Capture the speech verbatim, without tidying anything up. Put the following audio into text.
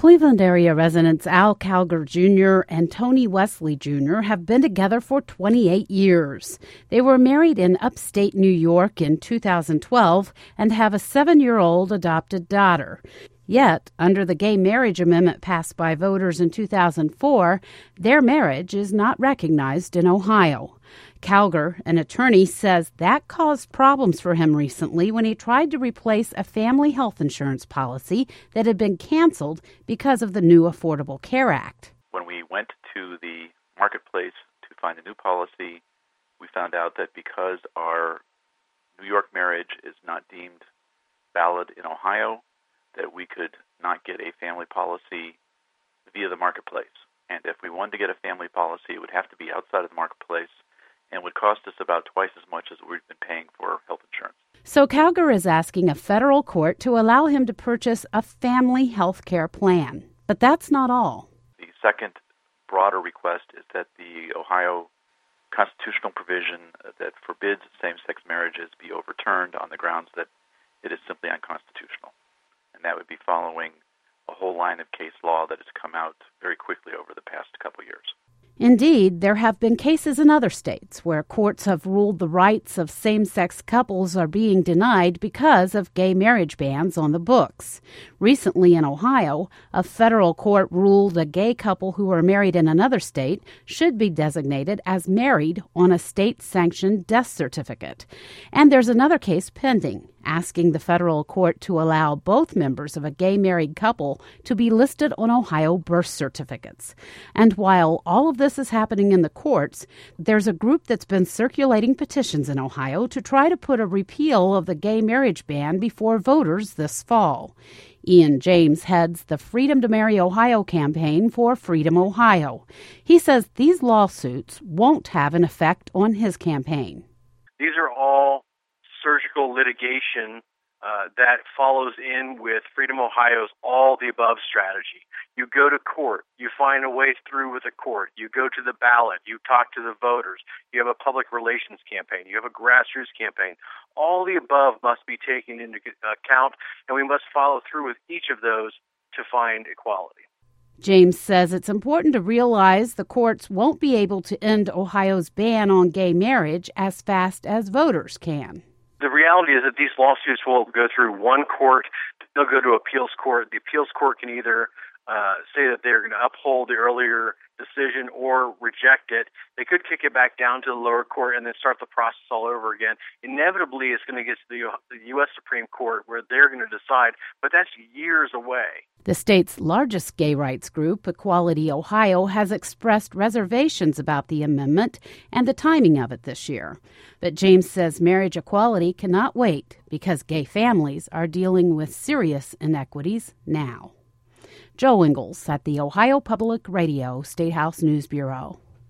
Cleveland area residents Al Calgar Junior and Tony Wesley Junior have been together for twenty-eight years. They were married in upstate New York in two thousand twelve and have a seven-year-old adopted daughter. Yet, under the gay marriage amendment passed by voters in two thousand four, their marriage is not recognized in Ohio. Calgar, an attorney, says that caused problems for him recently when he tried to replace a family health insurance policy that had been canceled because of the new Affordable Care Act. When we went to the marketplace to find a new policy, we found out that because our New York marriage is not deemed valid in Ohio, that we could not get a family policy via the marketplace. And if we wanted to get a family policy, it would have to be outside of the marketplace and would cost us about twice as much as we've been paying for health insurance. So Calgar is asking a federal court to allow him to purchase a family health care plan. But that's not all. The second broader request is that the Ohio constitutional provision that forbids same-sex marriages be overturned on the grounds that it is simply unconstitutional. And that would be following a whole line of case law that has come out very quickly over the past couple years. Indeed, there have been cases in other states where courts have ruled the rights of same-sex couples are being denied because of gay marriage bans on the books. Recently in Ohio, a federal court ruled a gay couple who are married in another state should be designated as married on a state-sanctioned death certificate. And there's another case pending, asking the federal court to allow both members of a gay married couple to be listed on Ohio birth certificates. And while all of this is happening in the courts, there's a group that's been circulating petitions in Ohio to try to put a repeal of the gay marriage ban before voters this fall. Ian James heads the Freedom to Marry Ohio campaign for Freedom Ohio. He says these lawsuits won't have an effect on his campaign. These are all surgical litigation uh, that follows in with Freedom Ohio's all-the-above strategy. You go to court, you find a way through with the court, you go to the ballot, you talk to the voters, you have a public relations campaign, you have a grassroots campaign. All the above must be taken into account, and we must follow through with each of those to find equality. James says it's important to realize the courts won't be able to end Ohio's ban on gay marriage as fast as voters can. The reality is that these lawsuits will go through one court. They'll go to appeals court. The appeals court can either uh, say that they're going to uphold the earlier decision or reject it. They could kick it back down to the lower court and then start the process all over again. Inevitably, it's going to get to the, the U S Supreme Court where they're going to decide, but that's years away. The state's largest gay rights group, Equality Ohio, has expressed reservations about the amendment and the timing of it this year. But James says marriage equality cannot wait because gay families are dealing with serious inequities now. Joe Ingles at the Ohio Public Radio State House News Bureau.